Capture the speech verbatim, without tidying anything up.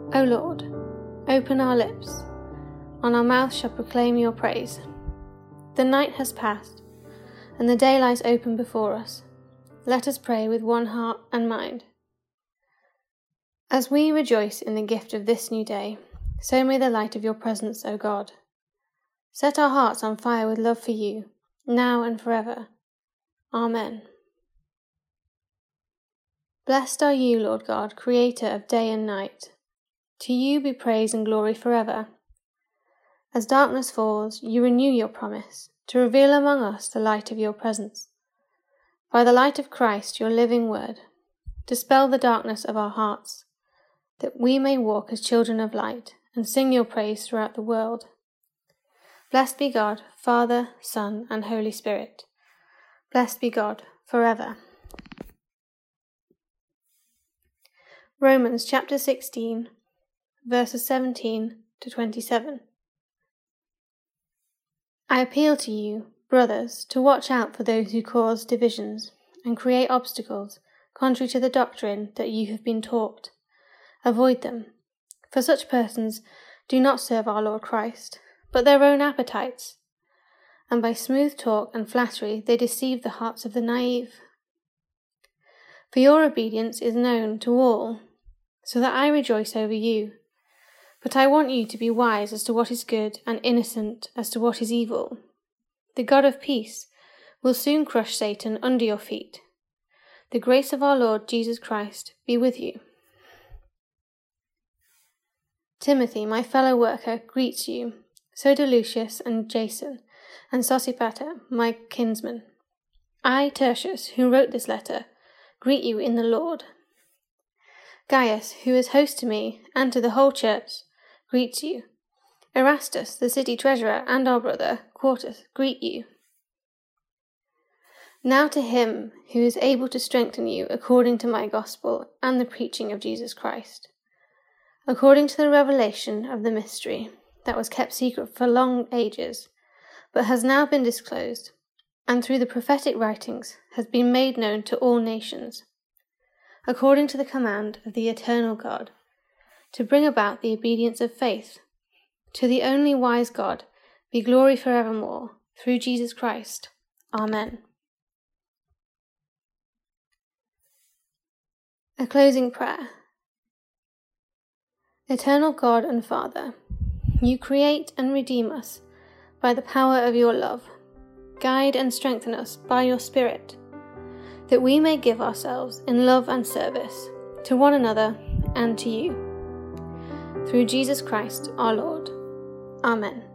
O Lord, open our lips, and our mouth shall proclaim your praise. The night has passed, and the day lies open before us. Let us pray with one heart and mind. As we rejoice in the gift of this new day, so may the light of your presence, O God, set our hearts on fire with love for you, now and forever. Amen. Blessed are you, Lord God, creator of day and night. To you be praise and glory forever. As darkness falls, you renew your promise to reveal among us the light of your presence. By the light of Christ, your living word, dispel the darkness of our hearts, that we may walk as children of light and sing your praise throughout the world. Blessed be God, Father, Son, and Holy Spirit. Blessed be God forever. Romans chapter sixteen, verses seventeen to twenty-seven. I appeal to you, brothers, to watch out for those who cause divisions and create obstacles contrary to the doctrine that you have been taught. Avoid them, for such persons do not serve our Lord Christ, but their own appetites, and by smooth talk and flattery they deceive the hearts of the naive. For your obedience is known to all, so that I rejoice over you. But I want you to be wise as to what is good and innocent as to what is evil. The God of peace will soon crush Satan under your feet. The grace of our Lord Jesus Christ be with you. Timothy, my fellow worker, greets you, so do Lucius and Jason, and Sosipater, my kinsman. I, Tertius, who wrote this letter, greet you in the Lord. Gaius, who is host to me and to the whole church, greets you. Erastus, the city treasurer, and our brother, Quartus, greet you. Now to him who is able to strengthen you according to my gospel and the preaching of Jesus Christ, according to the revelation of the mystery that was kept secret for long ages, but has now been disclosed, and through the prophetic writings has been made known to all nations, according to the command of the eternal God, to bring about the obedience of faith. To the only wise God be glory forevermore, through Jesus Christ. Amen. A closing prayer. Eternal God and Father, you create and redeem us by the power of your love. Guide and strengthen us by your Spirit, that we may give ourselves in love and service to one another and to you. Through Jesus Christ our Lord. Amen.